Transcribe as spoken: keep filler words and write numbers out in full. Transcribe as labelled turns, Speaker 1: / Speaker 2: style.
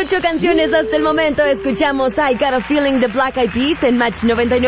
Speaker 1: Ocho canciones hasta el momento. Escuchamos I Got a Feeling de Black Eyed Peas en Match noventa y nueve.